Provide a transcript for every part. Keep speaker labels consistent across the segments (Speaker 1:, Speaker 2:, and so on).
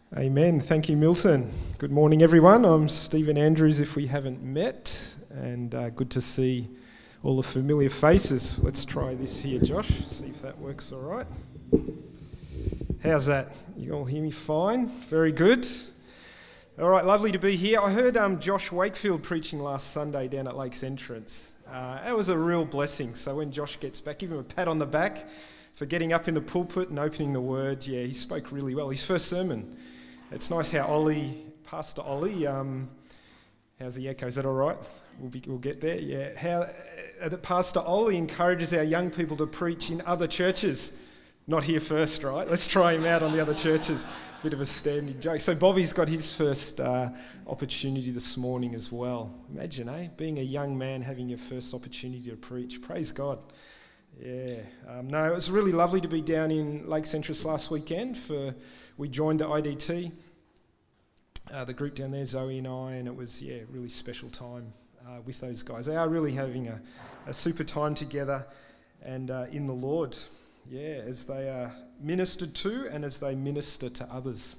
Speaker 1: Amen. Thank you, Milton. Good morning, everyone. I'm Stephen Andrews, if we haven't met, and good to see all the familiar faces. Let's try this here, Josh, see if that works all right. How's that? You all hear me fine? Very good. All right, lovely to be here. I heard Josh Wakefield preaching last Sunday down at Lakes Entrance. That was a real blessing. So when Josh gets back, give him a pat on the back for getting up in the pulpit and opening the word. Yeah, he spoke really well. His first sermon. It's nice how Pastor Ollie, how's the echo? Is that all right? We'll get there. Yeah, how that Pastor Ollie encourages our young people to preach in other churches. Not here first, right? Let's try him out on the other churches. Bit of a standing joke. So Bobby's got his first opportunity this morning as well. Imagine, being a young man having your first opportunity to preach. Praise God. Yeah. No, it was really lovely to be down in Lakes Entrance last weekend. We joined the IDT, the group down there, Zoe and I, and it was, really special time with those guys. They are really having a super time together and in the Lord, as they are ministered to and as they minister to others.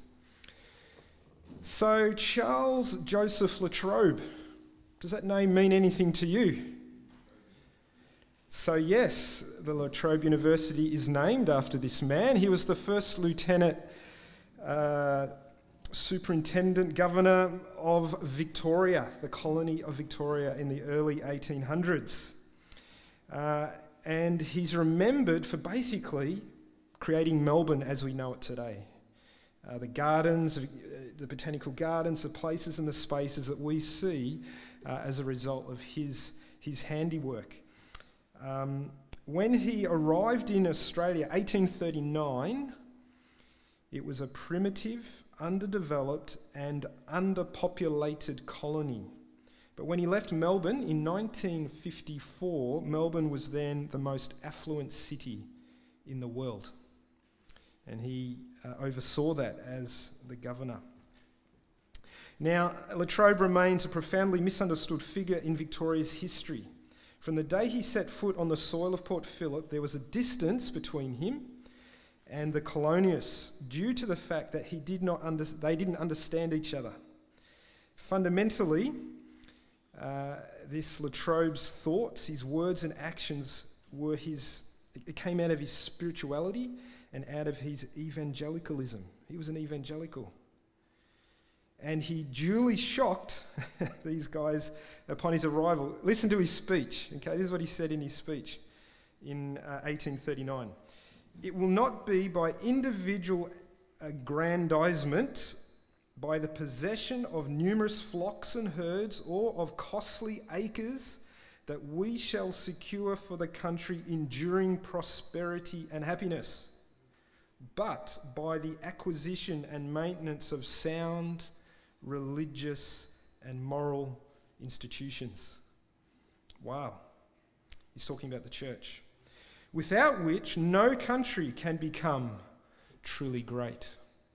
Speaker 1: So, Charles Joseph Latrobe, does that name mean anything to you? So yes, the La Trobe University is named after this man. He was the first lieutenant superintendent governor of Victoria, the colony of Victoria in the early 1800s. And he's remembered for basically creating Melbourne as we know it today. The gardens, the botanical gardens, the places and the spaces that we see as a result of his handiwork. When he arrived in Australia, 1839, it was a primitive, underdeveloped and underpopulated colony. But when he left Melbourne in 1954, Melbourne was then the most affluent city in the world. And he oversaw that as the governor. Now, Latrobe remains a profoundly misunderstood figure in Victoria's history. From the day he set foot on the soil of Port Phillip, there was a distance between him and the colonists due to the fact that they didn't understand each other. Fundamentally, this Latrobe's thoughts, his words and actions it came out of his spirituality and out of his evangelicalism. He was an evangelical. And he duly shocked these guys upon his arrival. Listen to his speech. Okay, this is what he said in his speech in 1839. It will not be by individual aggrandizement, by the possession of numerous flocks and herds, or of costly acres, that we shall secure for the country enduring prosperity and happiness, but by the acquisition and maintenance of sound religious and moral institutions. Wow. He's talking about the church. Without which no country can become truly great.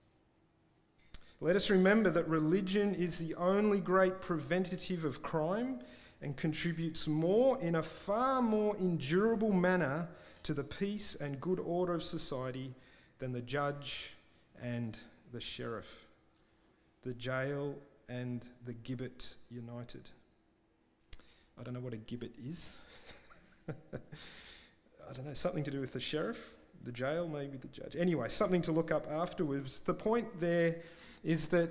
Speaker 1: Let us remember that religion is the only great preventative of crime and contributes more in a far more endurable manner to the peace and good order of society than the judge and the sheriff. The jail and the gibbet united. I don't know what a gibbet is. I don't know, something to do with the sheriff, the jail, maybe the judge. Anyway, something to look up afterwards. The point there is that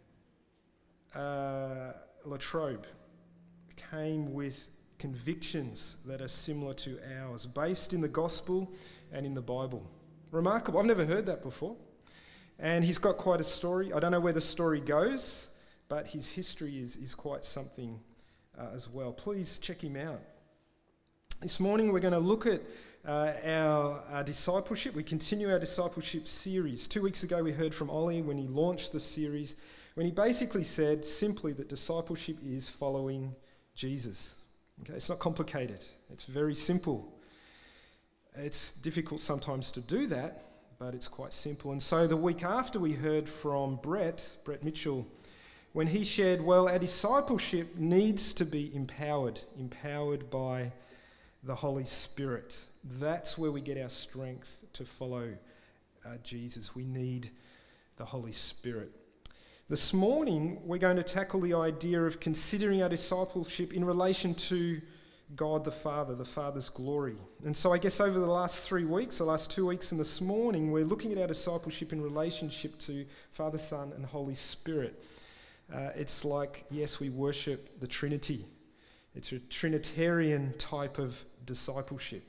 Speaker 1: Latrobe came with convictions that are similar to ours, based in the gospel and in the Bible. Remarkable. I've never heard that before. And he's got quite a story. I don't know where the story goes, but his history is quite something as well. Please check him out. This morning we're going to look at our discipleship. We continue our discipleship series. 2 weeks ago we heard from Ollie when he launched the series, when he basically said simply that discipleship is following Jesus. Okay, it's not complicated. It's very simple. It's difficult sometimes to do that, but it's quite simple. And so the week after we heard from Brett Mitchell, when he shared, our discipleship needs to be empowered by the Holy Spirit. That's where we get our strength to follow Jesus. We need the Holy Spirit. This morning, we're going to tackle the idea of considering our discipleship in relation to God the Father's glory. And so I guess over the last 3 weeks, the last 2 weeks and this morning, we're looking at our discipleship in relationship to Father, Son and Holy Spirit. It's like, yes, we worship the Trinity. It's a Trinitarian type of discipleship.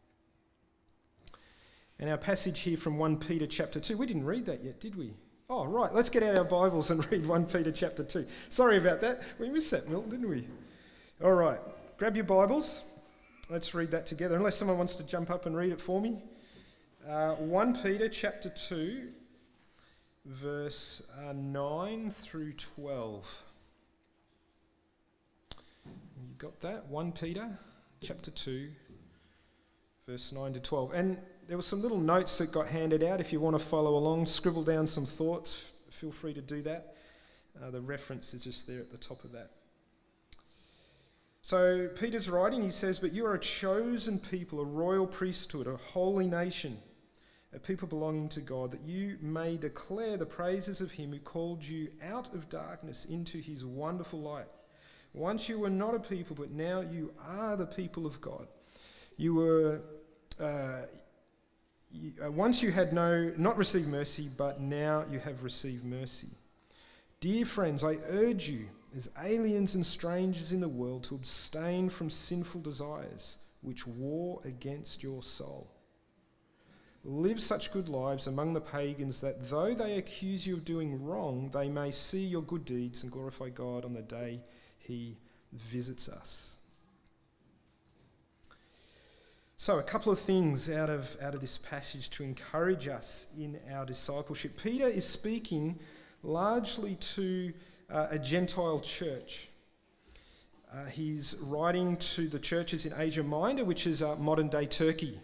Speaker 1: And our passage here from 1 Peter chapter 2, we didn't read that yet, did we? Oh, right, let's get out our Bibles and read 1 Peter chapter 2. Sorry about that. We missed that, Milton, didn't we? All right, grab your Bibles. Let's read that together, unless someone wants to jump up and read it for me. 1 Peter chapter 2, verse 9 through 12. You got that? 1 Peter chapter 2, verse 9 to 12. And there were some little notes that got handed out. If you want to follow along, scribble down some thoughts, feel free to do that. The reference is just there at the top of that. So Peter's writing, he says, "But you are a chosen people, a royal priesthood, a holy nation, a people belonging to God, that you may declare the praises of him who called you out of darkness into his wonderful light. Once you were not a people, but now you are the people of God. You were... once you had not received mercy, but now you have received mercy. Dear friends, I urge you, as aliens and strangers in the world, to abstain from sinful desires, which war against your soul. Live such good lives among the pagans that though they accuse you of doing wrong, they may see your good deeds and glorify God on the day he visits us." So a couple of things out of this passage to encourage us in our discipleship. Peter is speaking largely to a Gentile church. He's writing to the churches in Asia Minor, which is modern-day Turkey.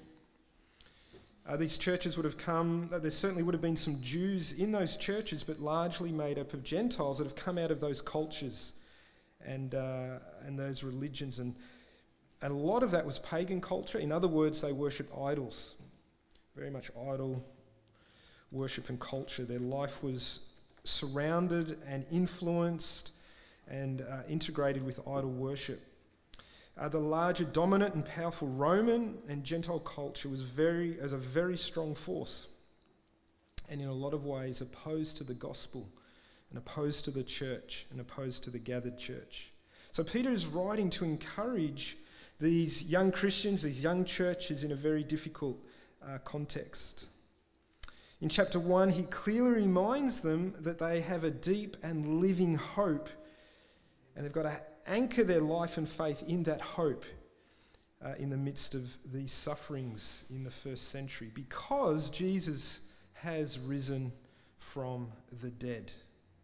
Speaker 1: These churches would have come, there certainly would have been some Jews in those churches, but largely made up of Gentiles that have come out of those cultures and those religions. And a lot of that was pagan culture. In other words, they worshipped idols. Very much idol worship and culture. Their life was surrounded and influenced and integrated with idol worship. The larger, dominant and powerful Roman and Gentile culture was a very strong force, and in a lot of ways opposed to the gospel and opposed to the church and opposed to the gathered church. So Peter is writing to encourage these young Christians, these young churches in a very difficult context. In chapter 1, he clearly reminds them that they have a deep and living hope, and they've got to anchor their life and faith in that hope in the midst of these sufferings in the first century, because Jesus has risen from the dead.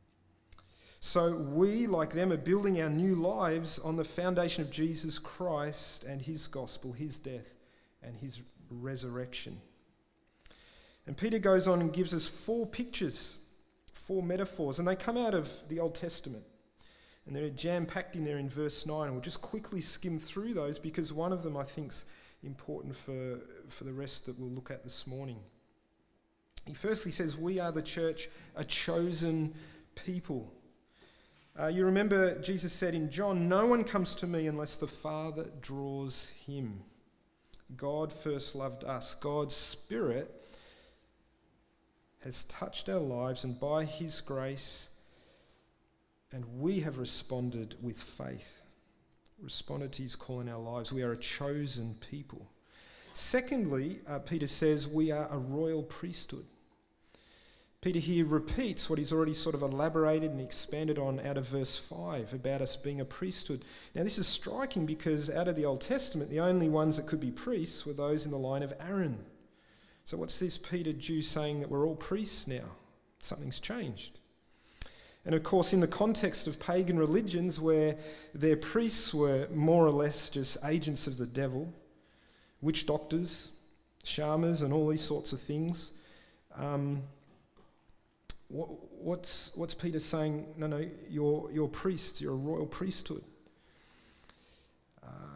Speaker 1: So we, like them, are building our new lives on the foundation of Jesus Christ and his gospel, his death and his resurrection. And Peter goes on and gives us 4 pictures, 4 metaphors, and they come out of the Old Testament. And they're jam-packed in there in verse 9. And we'll just quickly skim through those because one of them I think is important for the rest that we'll look at this morning. He firstly says, we are the church, a chosen people. You remember Jesus said in John, "No one comes to me unless the Father draws him." God first loved us. God's Spirit has touched our lives, and by his grace, and we have responded with faith. Responded to his call in our lives. We are a chosen people. Secondly, Peter says we are a royal priesthood. Peter here repeats what he's already sort of elaborated and expanded on out of verse 5 about us being a priesthood. Now this is striking because out of the Old Testament, the only ones that could be priests were those in the line of Aaron. So what's this Peter Jew saying that we're all priests now? Something's changed. And of course, in the context of pagan religions where their priests were more or less just agents of the devil, witch doctors, shamans and all these sorts of things, what's Peter saying? No, you're priests, you're a royal priesthood.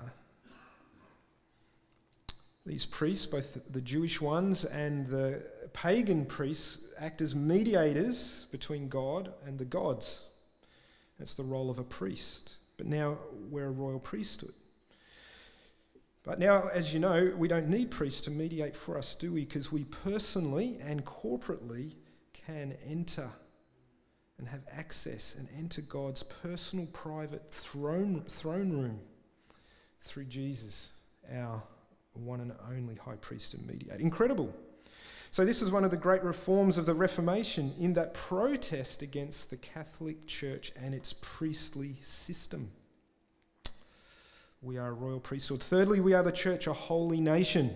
Speaker 1: These priests, both the Jewish ones and the pagan priests act as mediators between God and the gods. That's the role of a priest. But now we're a royal priesthood. But now, as you know, we don't need priests to mediate for us, do we? Because we personally and corporately can enter and have access and enter God's personal, private throne room through Jesus, our one and only high priest and mediator. Incredible. So this is one of the great reforms of the Reformation in that protest against the Catholic Church and its priestly system. We are a royal priesthood. Thirdly, we are the church, a holy nation.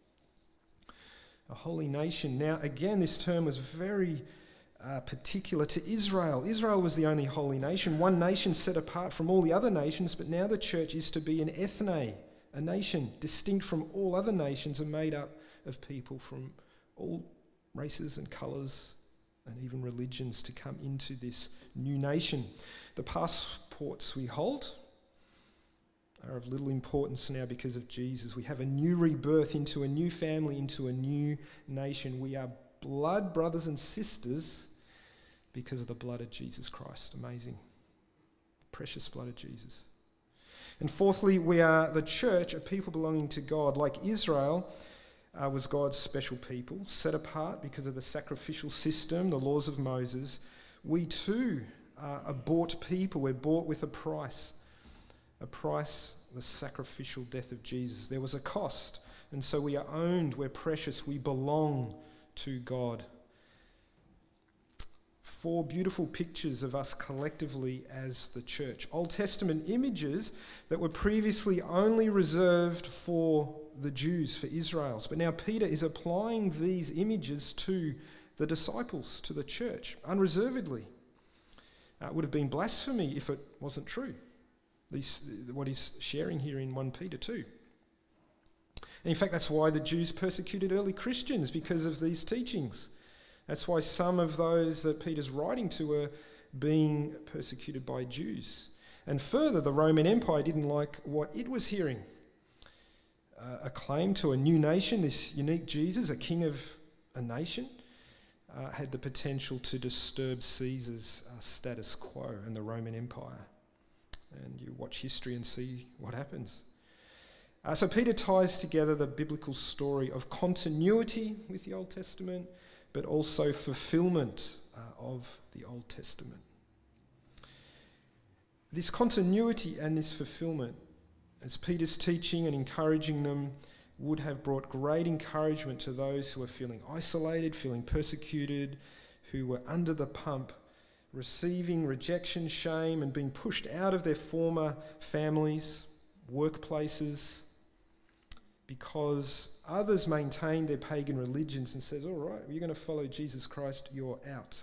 Speaker 1: A holy nation. Now, again, this term was very particular to Israel. Israel was the only holy nation, one nation set apart from all the other nations, but now the church is to be an ethne, a nation distinct from all other nations and made up of people from all races and colours and even religions to come into this new nation. The passports we hold are of little importance now because of Jesus. We have a new rebirth into a new family, into a new nation. We are blood brothers and sisters because of the blood of Jesus Christ. Amazing. Precious blood of Jesus. And fourthly, we are the church, a people belonging to God. Like Israel was God's special people, set apart because of the sacrificial system, the laws of Moses. We too are a bought people. We're bought with a price, the sacrificial death of Jesus. There was a cost, and so we are owned, we're precious, we belong to God. 4 beautiful pictures of us collectively as the church. Old Testament images that were previously only reserved for the Jews, for Israel's. But now Peter is applying these images to the disciples, to the church, unreservedly. It would have been blasphemy if it wasn't true. What he's sharing here in 1 Peter 2. And in fact, that's why the Jews persecuted early Christians, because of these teachings. That's why some of those that Peter's writing to were being persecuted by Jews. And further, the Roman Empire didn't like what it was hearing. A claim to a new nation, this unique Jesus, a king of a nation, had the potential to disturb Caesar's status quo and the Roman Empire. And you watch history and see what happens. So Peter ties together the biblical story of continuity with the Old Testament, but also fulfillment of the Old Testament. This continuity and this fulfillment, as Peter's teaching and encouraging them, would have brought great encouragement to those who were feeling isolated, feeling persecuted, who were under the pump, receiving rejection, shame, and being pushed out of their former families, workplaces, because others maintained their pagan religions and says, all right, you're going to follow Jesus Christ, you're out.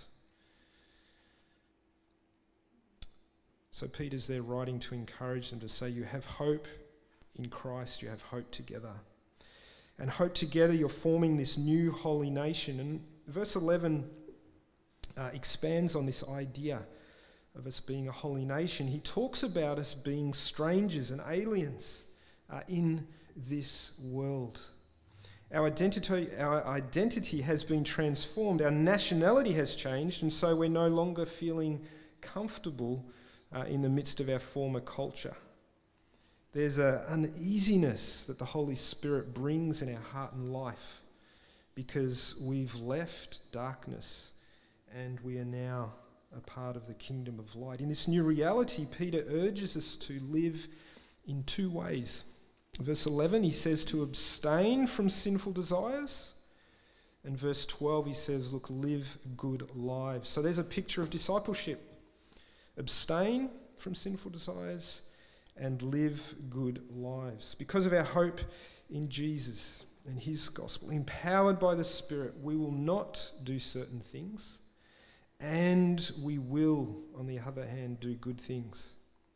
Speaker 1: So Peter's there writing to encourage them to say, you have hope in Christ, you have hope together. And hope together, you're forming this new holy nation. And verse 11 expands on this idea of us being a holy nation. He talks about us being strangers and aliens in this world. Our identity has been transformed. Our nationality has changed, and so we're no longer feeling comfortable in the midst of our former culture. There's an uneasiness that the Holy Spirit brings in our heart and life because we've left darkness and we are now a part of the kingdom of light. In this new reality, Peter urges us to live in 2 ways. Verse 11, he says to abstain from sinful desires. And verse 12, he says, look, live good lives. So there's a picture of discipleship. Abstain from sinful desires and live good lives. Because of our hope in Jesus and his gospel, empowered by the Spirit, we will not do certain things, and we will, on the other hand, do good things.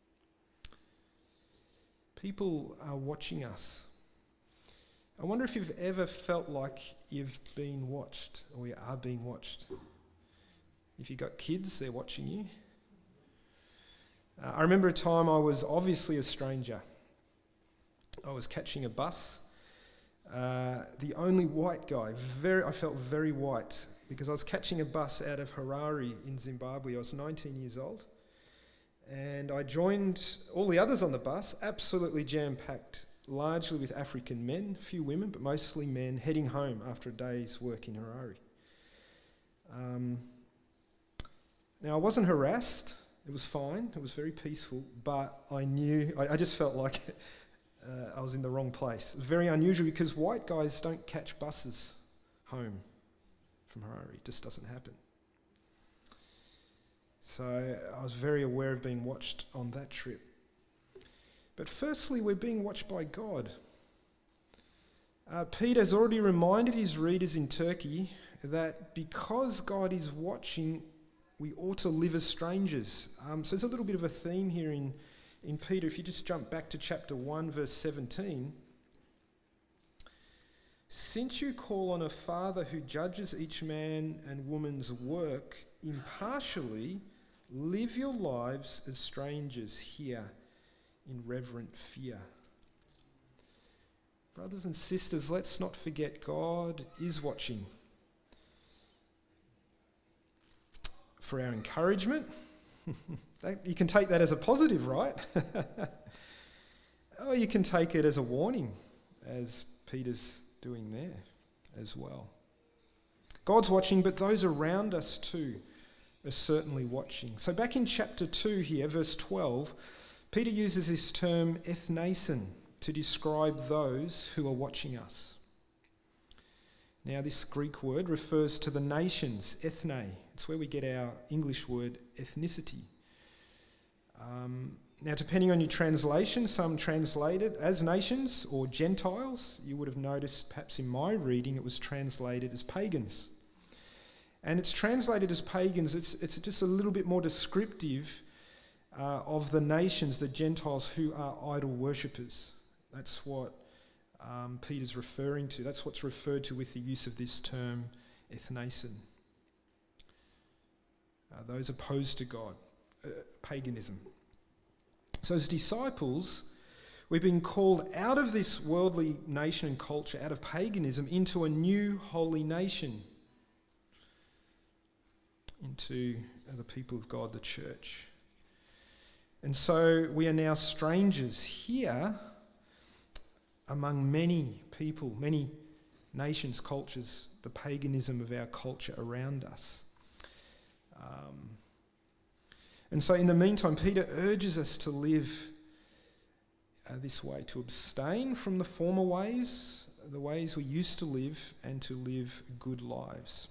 Speaker 1: People are watching us. I wonder if you've ever felt like you've been watched or you are being watched. If you've got kids, they're watching you. I remember a time I was obviously a stranger. I was catching a bus the only white guy. I felt very white because I was catching a bus out of Harare in Zimbabwe. I was 19 years old. And I joined all the others on the bus, absolutely jam-packed, largely with African men, a few women, but mostly men, heading home after a day's work in Harare. Now, I wasn't harassed. It was fine. It was very peaceful. But I just felt like I was in the wrong place. It was very unusual because white guys don't catch buses home from Harare. It just doesn't happen. So I was very aware of being watched on that trip. But firstly, we're being watched by God. Peter's already reminded his readers in Turkey that because God is watching, we ought to live as strangers. So there's a little bit of a theme here in Peter. If you just jump back to chapter 1, verse 17. Since you call on a Father who judges each man and woman's work impartially, live your lives as strangers here in reverent fear. Brothers and sisters, let's not forget God is watching. For our encouragement, you can take that as a positive, right? Or you can take it as a warning, as Peter's doing there as well. God's watching, but those around us too are certainly watching. So back in chapter 2 here, verse 12, Peter uses this term ethnason to describe those who are watching us. Now this Greek word refers to the nations, ethne. It's where we get our English word ethnicity. Now depending on your translation, some translate it as nations or Gentiles. You would have noticed perhaps in my reading it was translated as pagans. And it's translated as pagans. It's just a little bit more descriptive of the nations, the Gentiles who are idol worshippers. That's what Peter's referring to. That's what's referred to with the use of this term, ethnason. Those opposed to God, paganism. So as disciples, we've been called out of this worldly nation and culture, out of paganism, into a new holy nation, into the people of God, the church. And so we are now strangers here among many people, many nations, cultures, the paganism of our culture around us. And so in the meantime, Peter urges us to live this way, to abstain from the former ways, the ways we used to live, and to live good lives.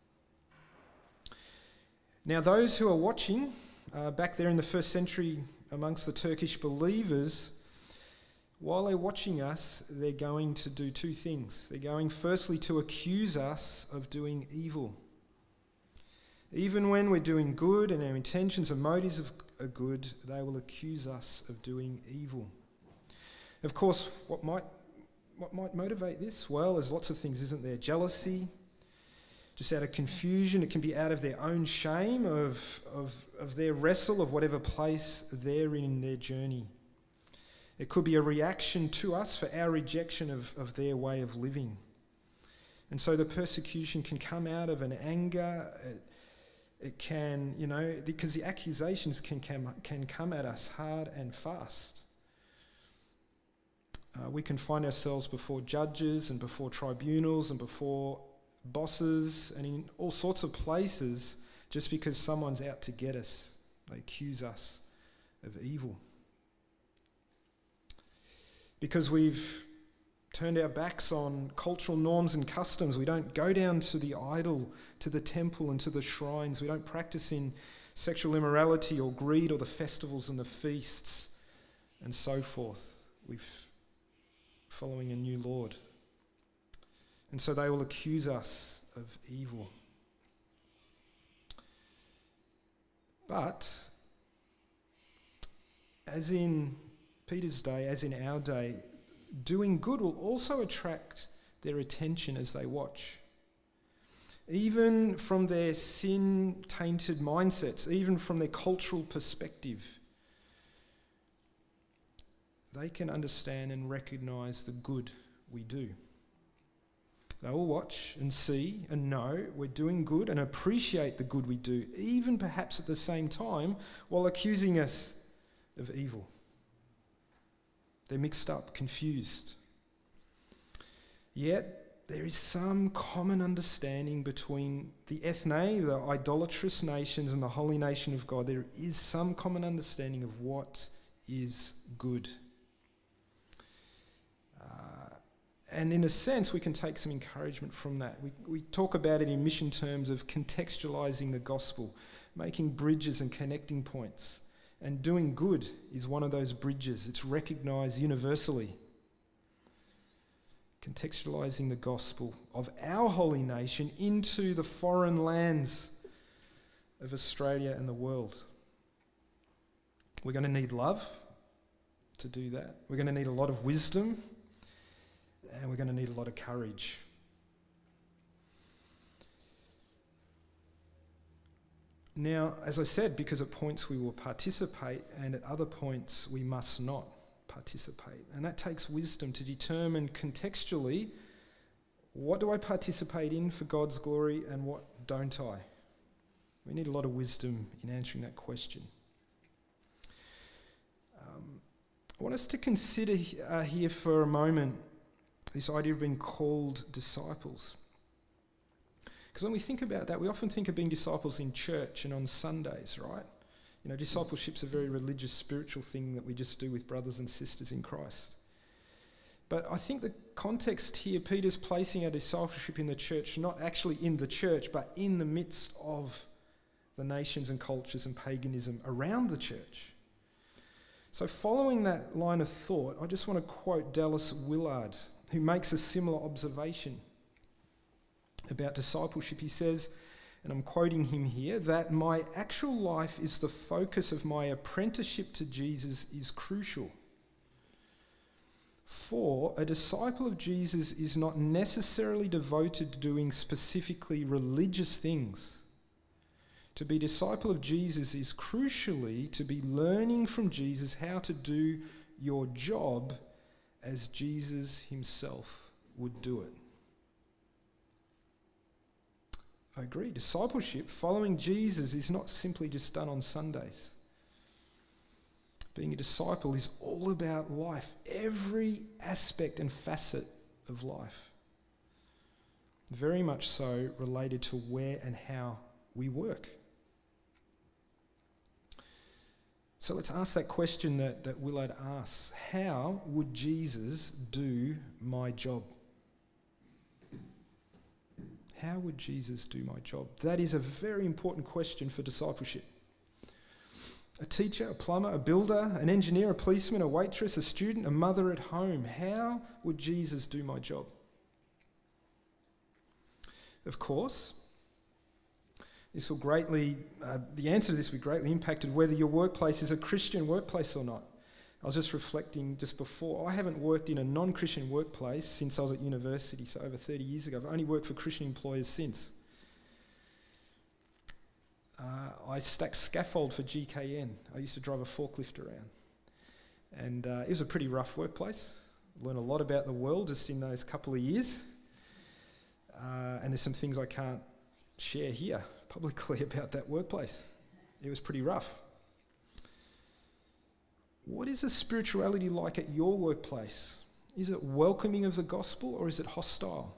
Speaker 1: Now those who are watching, back there in the first century amongst the Turkish believers, while they're watching us, they're going to do two things. They're going firstly to accuse us of doing evil. Even when we're doing good and our intentions and motives are good, they will accuse us of doing evil. Of course, what might motivate this? Well, there's lots of things, isn't there? Jealousy, just out of confusion. It can be out of their own shame of their wrestle of whatever place they're in their journey. It could be a reaction to us for our rejection of their way of living. And so the persecution can come out of an anger. It can, because the accusations can come at us hard and fast. We can find ourselves before judges and before tribunals and before bosses and in all sorts of places just because someone's out to get us. They accuse us of evil. Because we've turned our backs on cultural norms and customs. We don't go down to the idol, to the temple and to the shrines. We don't practice in sexual immorality or greed or the festivals and the feasts and so forth. We're following a new Lord. And so they will accuse us of evil. But as in Peter's day, as in our day, doing good will also attract their attention as they watch. Even from their sin-tainted mindsets, even from their cultural perspective, they can understand and recognise the good we do. They will watch and see and know we're doing good and appreciate the good we do, even perhaps at the same time while accusing us of evil. They're mixed up, confused. Yet there is some common understanding between the ethne, the idolatrous nations, and the holy nation of God. There is some common understanding of what is good. And in a sense, we can take some encouragement from that. We talk about it in mission terms of contextualizing the gospel, making bridges and connecting points. And doing good is one of those bridges. It's recognised universally. Contextualising the gospel of our holy nation into the foreign lands of Australia and the world. We're going to need love to do that. We're going to need a lot of wisdom, and we're going to need a lot of courage. Now, as I said, because at points we will participate and at other points we must not participate. And that takes wisdom to determine contextually, what do I participate in for God's glory and what don't I? We need a lot of wisdom in answering that question. I want us to consider here for a moment this idea of being called disciples. Because when we think about that, we often think of being disciples in church and on Sundays, right? You know, discipleship's a very religious, spiritual thing that we just do with brothers and sisters in Christ. But I think the context here, Peter's placing our discipleship in the church, not actually in the church, but in the midst of the nations and cultures and paganism around the church. So following that line of thought, I just want to quote Dallas Willard, who makes a similar observation about discipleship. He says, and I'm quoting him here, that my actual life is the focus of my apprenticeship to Jesus is crucial. For a disciple of Jesus is not necessarily devoted to doing specifically religious things. To be a disciple of Jesus is crucially to be learning from Jesus how to do your job as Jesus himself would do it. I agree. Discipleship, following Jesus, is not simply just done on Sundays. Being a disciple is all about life, every aspect and facet of life. Very much so related to where and how we work. So let's ask that question that Willard asks. How would Jesus do my job? How would Jesus do my job? That is a very important question for discipleship. A teacher, a plumber, a builder, an engineer, a policeman, a waitress, a student, a mother at home. How would Jesus do my job? Of course, the answer to this will be greatly impacted whether your workplace is a Christian workplace or not. I was just reflecting just before, I haven't worked in a non-Christian workplace since I was at university, so over 30 years ago. I've only worked for Christian employers since. I stacked scaffold for GKN. I used to drive a forklift around. And it was a pretty rough workplace. Learned a lot about the world just in those couple of years. And there's some things I can't share here publicly about that workplace. It was pretty rough. What is the spirituality like at your workplace? Is it welcoming of the gospel or is it hostile?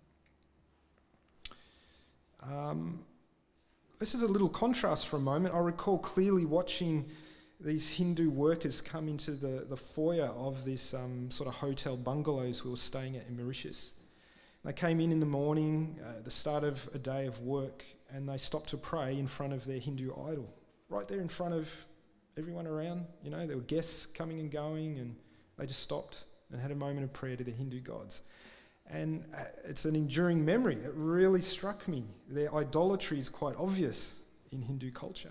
Speaker 1: This is a little contrast for a moment. I recall clearly watching these Hindu workers come into the foyer of this sort of hotel bungalows we were staying at in Mauritius. They came in the morning, the start of a day of work, and they stopped to pray in front of their Hindu idol, right there in front of everyone around. You know, there were guests coming and going, and they just stopped and had a moment of prayer to the Hindu gods. And it's an enduring memory. It really struck me. Their idolatry is quite obvious in Hindu culture.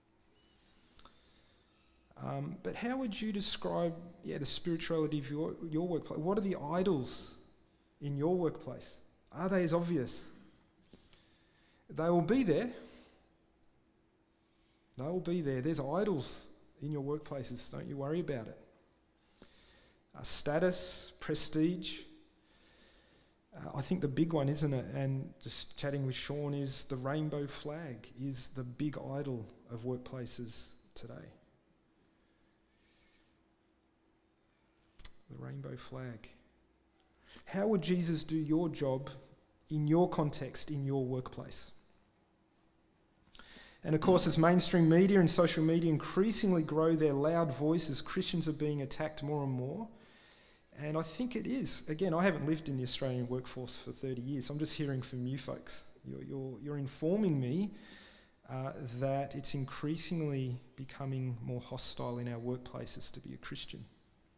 Speaker 1: But how would you describe the spirituality of your workplace? What are the idols in your workplace? Are they as obvious? They will be there. They will be there. There's idols in your workplaces. Don't you worry about it. Status, prestige, I think the big one, isn't it, and just chatting with Sean, is the rainbow flag is the big idol of workplaces today. The rainbow flag. How would Jesus do your job in your context, in your workplace? And of course, as mainstream media and social media increasingly grow their loud voices, Christians are being attacked more and more. And I think it is. Again, I haven't lived in the Australian workforce for 30 years. I'm just hearing from you folks. You're informing me that it's increasingly becoming more hostile in our workplaces to be a Christian.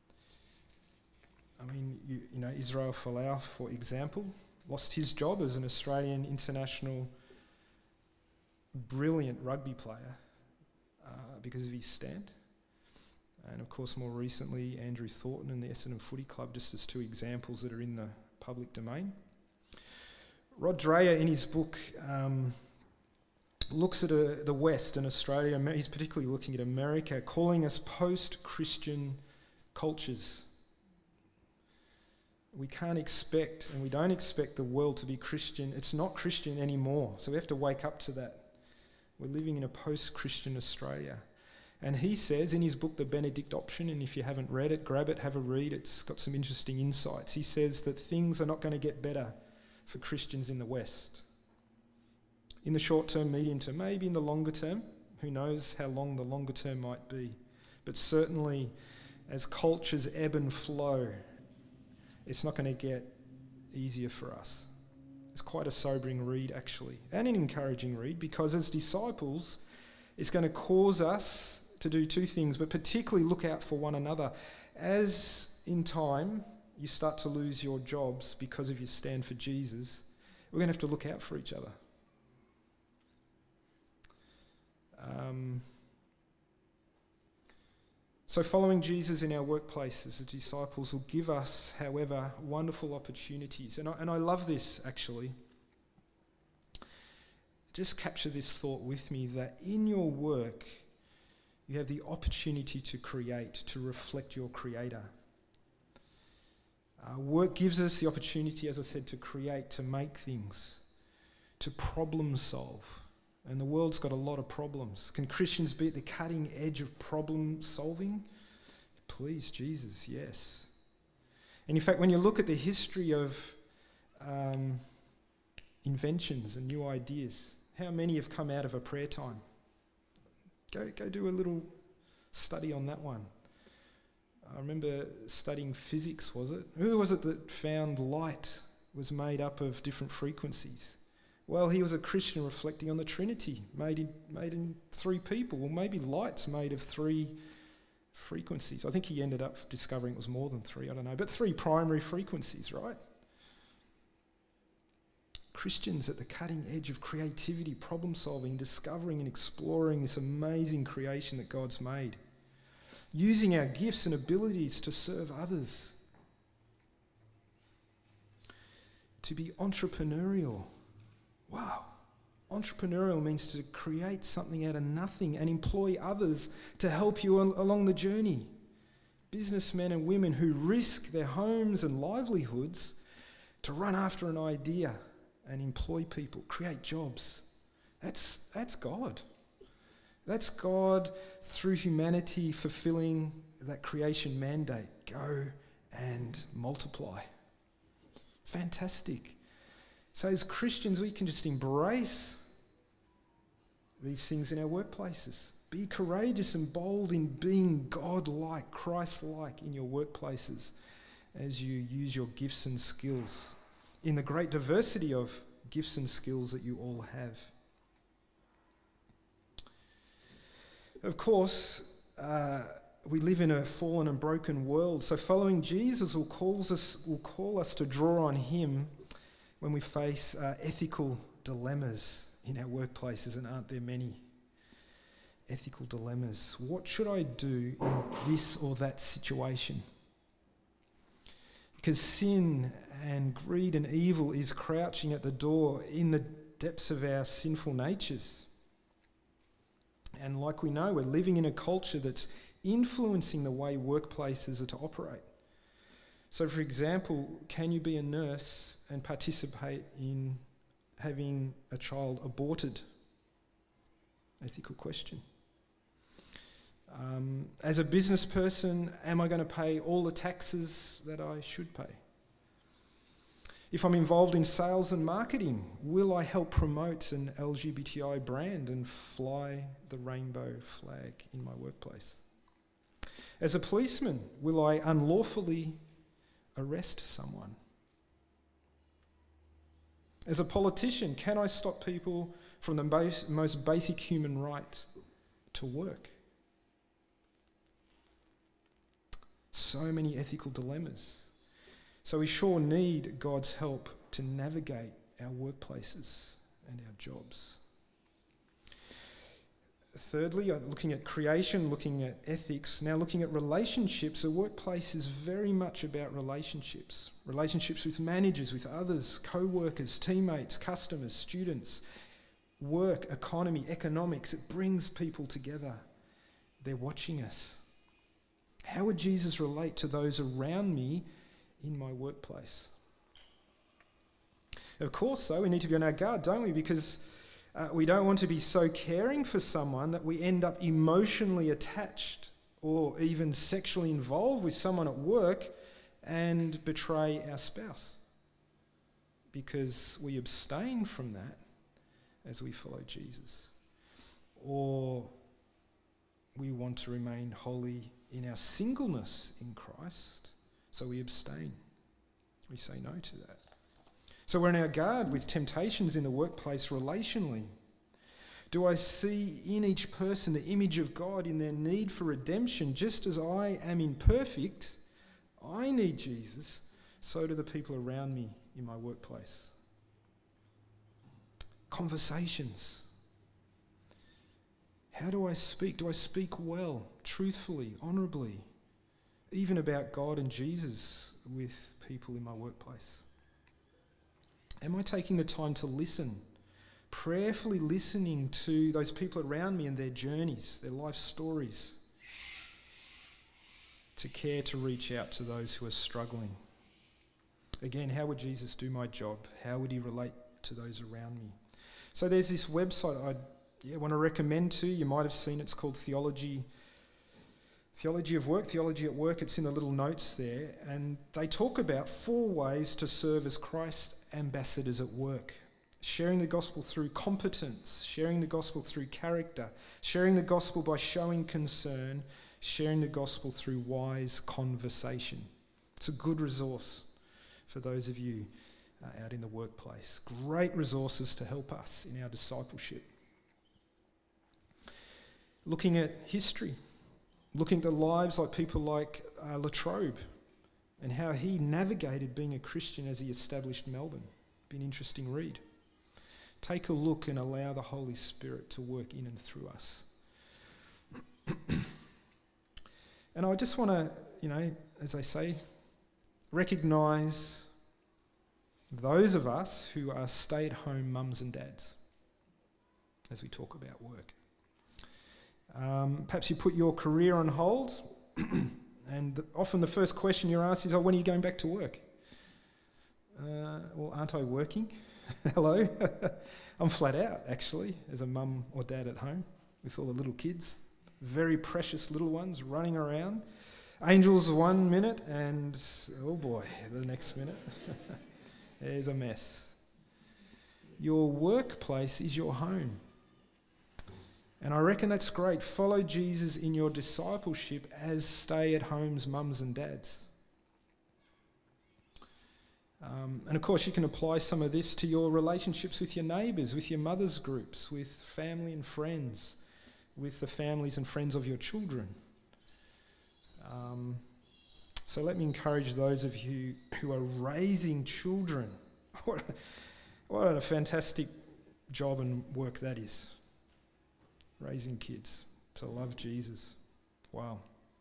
Speaker 1: I mean, you know, Israel Folau, for example, lost his job as an Australian international brilliant rugby player because of his stand. And of course, more recently, Andrew Thornton and the Essendon Footy Club, just as two examples that are in the public domain. Rod Dreher, in his book, looks at the West and Australia. He's particularly looking at America, calling us post-Christian cultures. We can't expect, and we don't expect the world to be Christian. It's not Christian anymore, so we have to wake up to that. We're living in a post-Christian Australia. And he says in his book, The Benedict Option, and if you haven't read it, grab it, have a read. It's got some interesting insights. He says that things are not going to get better for Christians in the West. In the short term, medium term, maybe in the longer term. Who knows how long the longer term might be. But certainly, as cultures ebb and flow, it's not going to get easier for us. It's quite a sobering read, actually, and an encouraging read, because as disciples, it's going to cause us to do two things, but particularly look out for one another. As in time you start to lose your jobs because of your stand for Jesus, we're going to have to look out for each other. So following Jesus in our workplaces as disciples will give us, however, wonderful opportunities. And I love this, actually. Just capture this thought with me, that in your work, you have the opportunity to create, to reflect your Creator. Work gives us the opportunity, as I said, to create, to make things, to problem solve. And the world's got a lot of problems. Can Christians be at the cutting edge of problem solving? Please, Jesus, yes. And in fact, when you look at the history of inventions and new ideas, how many have come out of a prayer time? Go do a little study on that one. I remember studying physics, was it? Who was it that found light was made up of different frequencies? Well, he was a Christian reflecting on the Trinity, made in three people. Well, maybe light's made of three frequencies. I think he ended up discovering it was more than three, I don't know, but three primary frequencies, right? Christians at the cutting edge of creativity, problem solving, discovering and exploring this amazing creation that God's made. Using our gifts and abilities to serve others. To be entrepreneurial. Wow. Entrepreneurial means to create something out of nothing and employ others to help you along the journey. Businessmen and women who risk their homes and livelihoods to run after an idea and employ people, create jobs. That's God. That's God through humanity fulfilling that creation mandate. Go and multiply. Fantastic. So as Christians, we can just embrace these things in our workplaces. Be courageous and bold in being God-like, Christ-like in your workplaces as you use your gifts and skills in the great diversity of gifts and skills that you all have. Of course, we live in a fallen and broken world, so following Jesus will call us to draw on him when we face ethical dilemmas in our workplaces, and aren't there many? Ethical dilemmas. What should I do in this or that situation? Because sin and greed and evil is crouching at the door in the depths of our sinful natures. And like we know, we're living in a culture that's influencing the way workplaces are to operate. So, for example, can you be a nurse and participate in having a child aborted? Ethical question. As a business person, am I going to pay all the taxes that I should pay? If I'm involved in sales and marketing, will I help promote an LGBTI brand and fly the rainbow flag in my workplace? As a policeman, will I unlawfully arrest someone? As a politician, can I stop people from the most basic human right to work? So many ethical dilemmas. So we sure need God's help to navigate our workplaces and our jobs. Thirdly, looking at creation, looking at ethics, now looking at relationships. A workplace is very much about relationships. Relationships with managers, with others, co-workers, teammates, customers, students. Work, economy, economics, it brings people together. They're watching us. How would Jesus relate to those around me in my workplace? Of course, though, we need to be on our guard, don't we? Because we don't want to be so caring for someone that we end up emotionally attached or even sexually involved with someone at work and betray our spouse, because we abstain from that as we follow Jesus. Or we want to remain holy in our singleness in Christ, so we abstain. We say no to that. So we're on our guard with temptations in the workplace relationally. Do I see in each person the image of God in their need for redemption? Just as I am imperfect, I need Jesus, so do the people around me in my workplace. Conversations. How do I speak? Do I speak well, truthfully, honourably, even about God and Jesus with people in my workplace? Am I taking the time to listen, prayerfully listening to those people around me and their journeys, their life stories, to care to reach out to those who are struggling? Again, how would Jesus do my job? How would he relate to those around me? So there's this website I want to recommend to you. You might have seen it. It's called Theology of Work, Theology at Work. It's in the little notes there. And they talk about 4 ways to serve as Christ ambassadors at work. Sharing the gospel through competence, sharing the gospel through character, sharing the gospel by showing concern, sharing the gospel through wise conversation. It's a good resource for those of you out in the workplace. Great resources to help us in our discipleship. Looking at history, looking at the lives like people like Latrobe and how he navigated being a Christian as he established Melbourne. Be an interesting read. Take a look and allow the Holy Spirit to work in and through us. And I just want to, as I say, recognise those of us who are stay-at-home mums and dads as we talk about work. Perhaps you put your career on hold, and often the first question you're asked is, when are you going back to work? Well, aren't I working? Hello? I'm flat out, actually, as a mum or dad at home with all the little kids, very precious little ones running around. Angels 1 minute, and oh boy, the next minute. There's a mess. Your workplace is your home. And I reckon that's great. Follow Jesus in your discipleship as stay-at-homes mums and dads. And of course, you can apply some of this to your relationships with your neighbours, with your mother's groups, with family and friends, with the families and friends of your children. So let me encourage those of you who are raising children. What a fantastic job and work that is. Raising kids to love Jesus. Wow.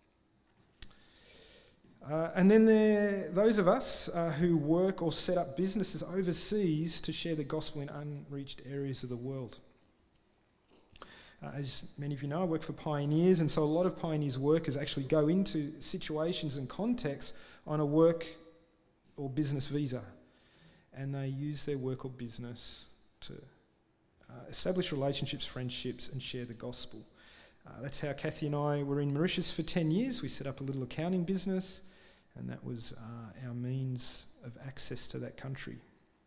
Speaker 1: And then there are those of us who work or set up businesses overseas to share the gospel in unreached areas of the world. As many of you know, I work for Pioneers, and so a lot of Pioneers workers actually go into situations and contexts on a work or business visa, and they use their work or business to establish relationships, friendships, and share the gospel. That's how Kathy and I were in Mauritius for 10 years. We set up a little accounting business, and that was our means of access to that country.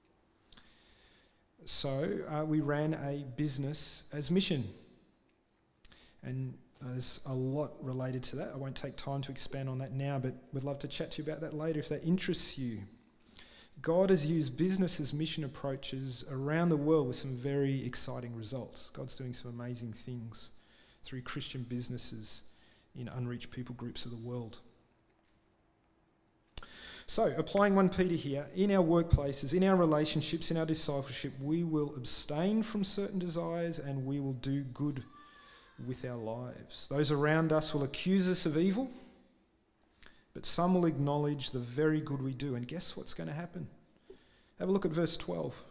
Speaker 1: So we ran a business as mission. And there's a lot related to that. I won't take time to expand on that now, but would love to chat to you about that later if that interests you. God has used business as mission approaches around the world with some very exciting results. God's doing some amazing things through Christian businesses in unreached people groups of the world. So, applying 1 Peter here, in our workplaces, in our relationships, in our discipleship, we will abstain from certain desires and we will do good with our lives. Those around us will accuse us of evil, but some will acknowledge the very good we do. And guess what's going to happen? Have a look at verse 12.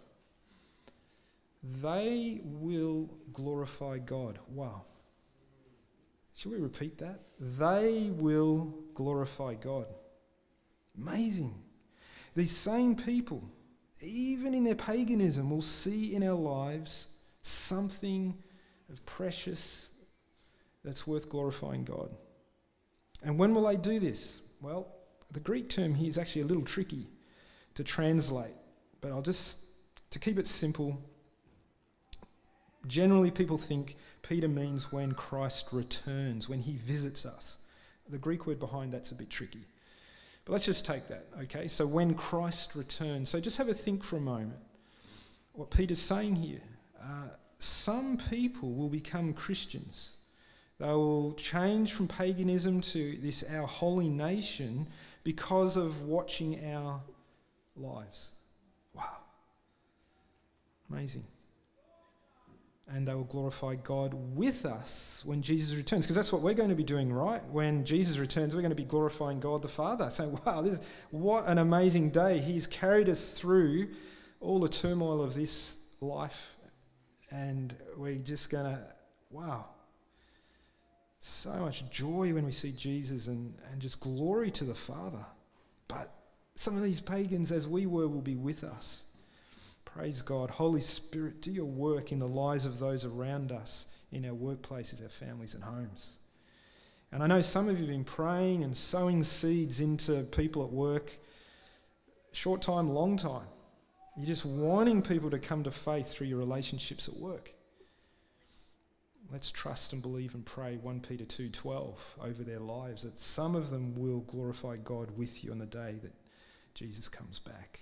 Speaker 1: They will glorify God. Wow. Should we repeat that? They will glorify God. Amazing. These same people, even in their paganism, will see in our lives something of precious that's worth glorifying God. And when will they do this? Well, the Greek term here is actually a little tricky to translate, but to keep it simple, generally people think Peter means when Christ returns, when he visits us. The Greek word behind that's a bit tricky. But let's just take that, okay? So when Christ returns. So just have a think for a moment. What Peter's saying here, some people will become Christians. They will change from paganism to this our holy nation because of watching our lives. Wow. Amazing. And they will glorify God with us when Jesus returns. Because that's what we're going to be doing, right? When Jesus returns, we're going to be glorifying God the Father. Saying, wow, what an amazing day. He's carried us through all the turmoil of this life. And we're just going to, wow. So much joy when we see Jesus and just glory to the Father. But some of these pagans, as we were, will be with us. Praise God. Holy Spirit, do your work in the lives of those around us, in our workplaces, our families and homes. And I know some of you have been praying and sowing seeds into people at work, short time, long time. You're just wanting people to come to faith through your relationships at work. Let's trust and believe and pray 1 Peter 2:12 over their lives, that some of them will glorify God with you on the day that Jesus comes back.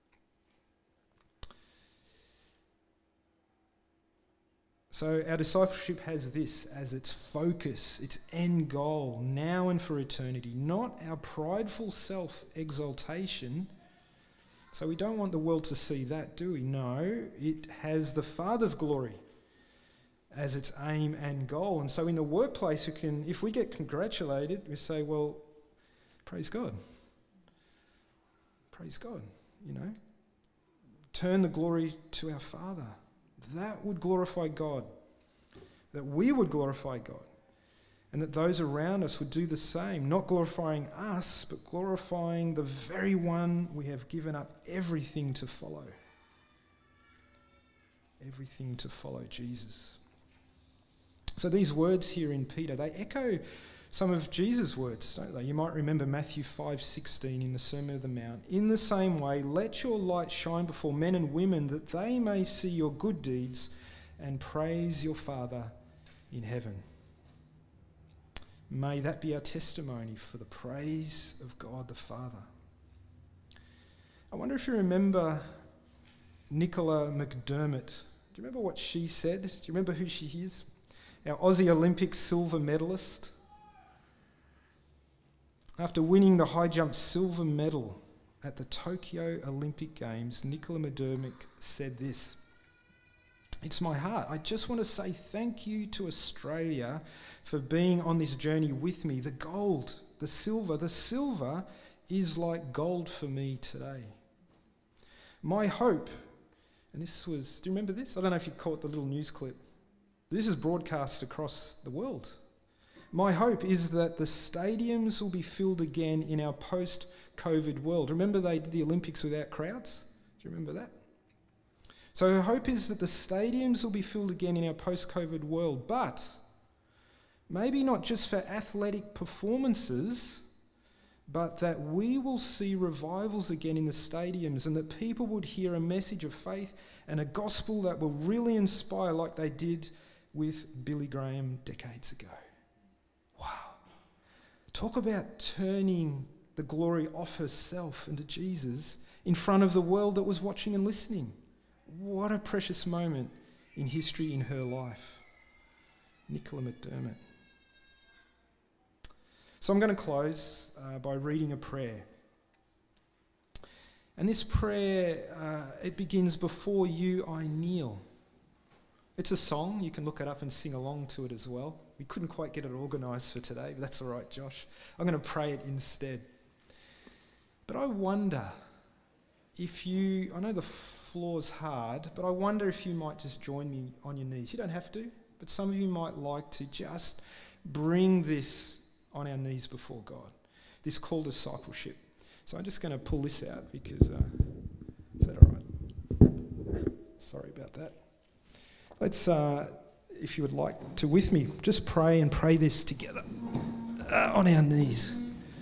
Speaker 1: So our discipleship has this as its focus, its end goal, now and for eternity, not our prideful self-exaltation. So we don't want the world to see that, do we? No, it has the Father's glory as its aim and goal. And so in the workplace, if we get congratulated, we say, well, praise God. Praise God, Turn the glory to our Father. That would glorify God, that we would glorify God, and that those around us would do the same, not glorifying us, but glorifying the very one we have given up everything to follow. Everything to follow Jesus. So these words here in Peter, they echo some of Jesus' words, don't they? You might remember Matthew 5:16 in the Sermon of the Mount. In the same way, let your light shine before men and women, that they may see your good deeds and praise your Father in heaven. May that be our testimony for the praise of God the Father. I wonder if you remember Nicola McDermott. Do you remember what she said? Do you remember who she is? Our Aussie Olympic silver medalist. After winning the high jump silver medal at the Tokyo Olympic Games, Nicola McDermott said this: "It's my heart. I just want to say thank you to Australia for being on this journey with me. The gold, the silver is like gold for me today. My hope," and this was, do you remember this? I don't know if you caught the little news clip. This is broadcast across the world. My hope is that the stadiums will be filled again in our post-COVID world. Remember they did the Olympics without crowds? Do you remember that? So our hope is that the stadiums will be filled again in our post-COVID world, but maybe not just for athletic performances, but that we will see revivals again in the stadiums and that people would hear a message of faith and a gospel that will really inspire like they did with Billy Graham decades ago. Wow. Talk about turning the glory off herself and to Jesus in front of the world that was watching and listening. What a precious moment in history in her life. Nicola McDermott. So I'm going to close by reading a prayer. And this prayer, it begins, "Before you I kneel." It's a song. You can look it up and sing along to it as well. We couldn't quite get it organised for today, but that's all right, Josh. I'm going to pray it instead. But I wonder if you, I know the floor's hard, but I wonder if you might just join me on your knees. You don't have to, but some of you might like to just bring this on our knees before God, this call to discipleship. So I'm just going to pull this out because, is that all right? Sorry about that. Let's, if you would like to with me, just pray and pray this together on our knees.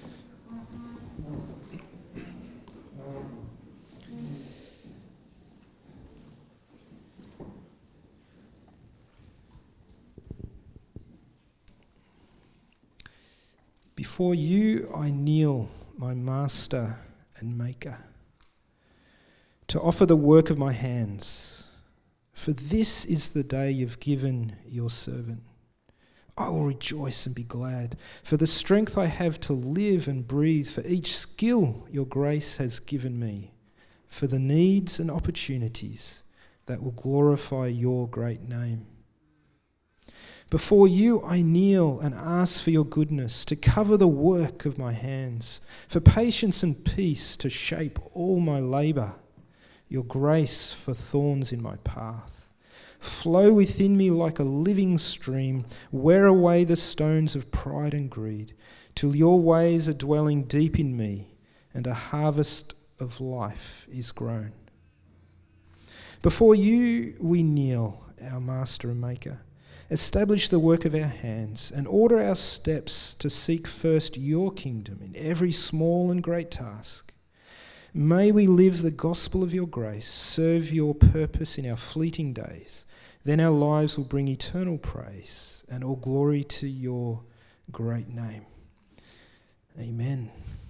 Speaker 1: Before you I kneel, my Master and Maker, to offer the work of my hands. For this is the day you've given your servant. I will rejoice and be glad, for the strength I have to live and breathe, for each skill your grace has given me, for the needs and opportunities that will glorify your great name. Before you I kneel and ask for your goodness to cover the work of my hands, for patience and peace to shape all my labour, your grace for thorns in my path. Flow within me like a living stream, wear away the stones of pride and greed, till your ways are dwelling deep in me and a harvest of life is grown. Before you we kneel, our Master and Maker. Establish the work of our hands and order our steps to seek first your kingdom in every small and great task. May we live the gospel of your grace, serve your purpose in our fleeting days. Then our lives will bring eternal praise and all glory to your great name. Amen.